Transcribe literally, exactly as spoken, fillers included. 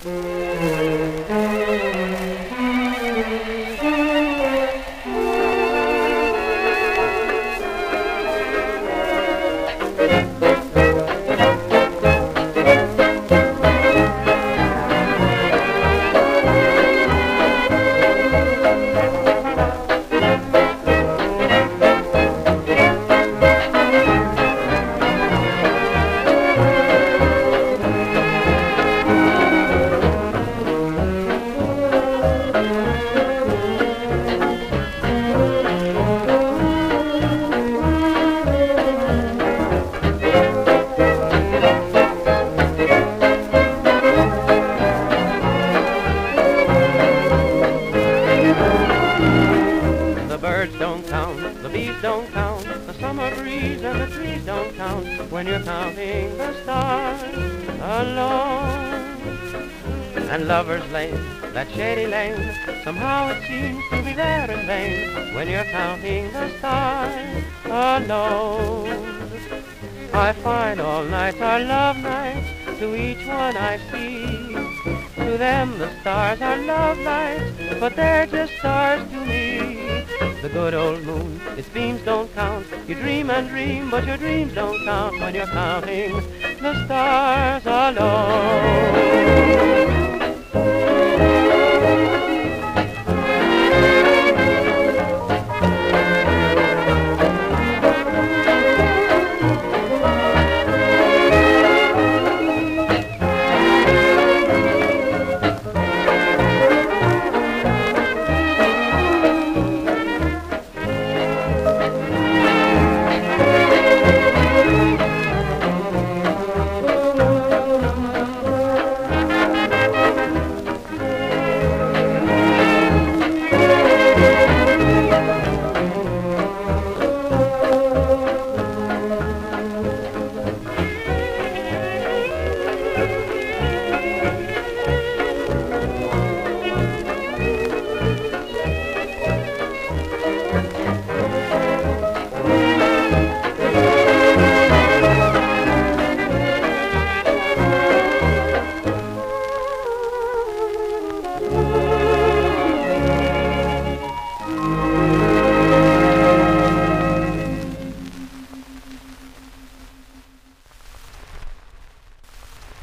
Don't count, the bees don't count, the summer breeze and the trees don't count when you're counting the stars alone. And Lover's Lane, that shady lane, somehow it seems to be there in vain when you're counting the stars alone. I find all nights are love nights, to each one I see. To them the stars are love lights, but they're just stars to me. The good old moon, its beams don't count. You dream and dream, but your dreams don't count when you're counting the stars alone.